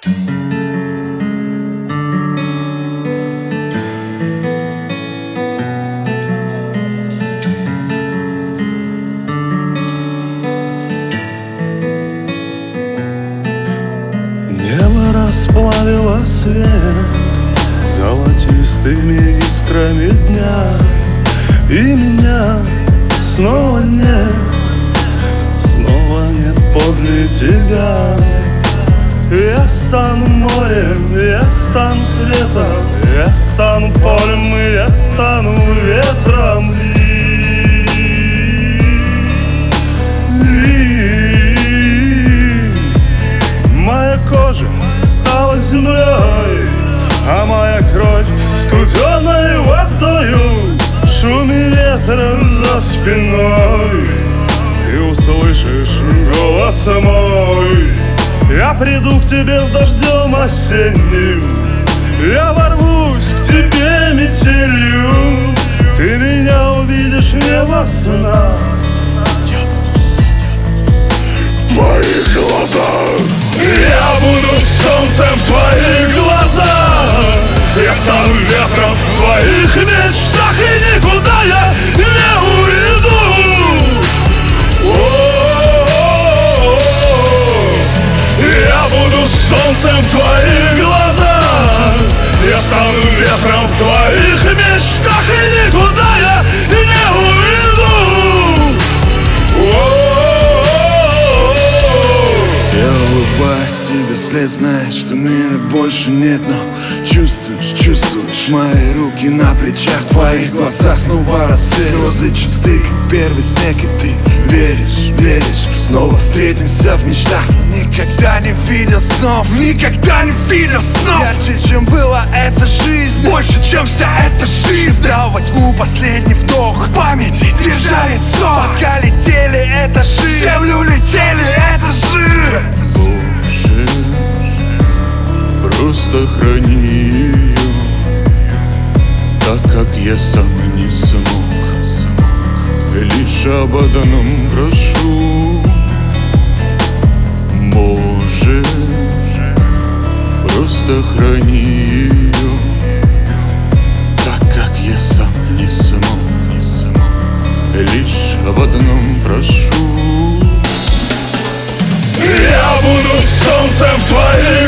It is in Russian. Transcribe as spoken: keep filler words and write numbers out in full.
Небо расплавило свет золотистыми искрами дня, и меня снова нет, снова нет подле тебя. Я стану морем, я стану светом, я стану полем, и я стану ветром. Моя кожа стала землей, а моя кровь студеной водою. В шуме ветра за спиной ты услышишь голос мой. Я приду к тебе с дождем осенним, я ворвусь к тебе метелью. Ты меня увидишь не во снах, в твоих глазах. Я буду солнцем в твоих глазах, я стану ветром в твоих мечтах, и никуда я не уйду. Я буду солнцем в твоих глазах, я стану ветром в твоих мечтах, и никуда я не уйду. Я улыбаюсь тебе вслед, знаешь, что меня больше нет, но чувствуешь, чувствуешь мои руки на плечах, в твоих глазах снова рассвет. Слезы чисты, как первый снег, и ты веришь, веришь, снова встретимся в мечтах. Никогда не видел снов, никогда не видел снов. Ярче, чем была эта жизнь, больше, чем вся эта жизнь. Дал во тьму последний вдох, в памяти держа лицо. Пока летели этажи, в землю летели этажи. Боже, просто храни ее, так как я сам не смог. Лишь об одном прошу, Боже, просто храни ее, так как я сам не смог. Лишь об одном прошу. Я буду солнцем в твоих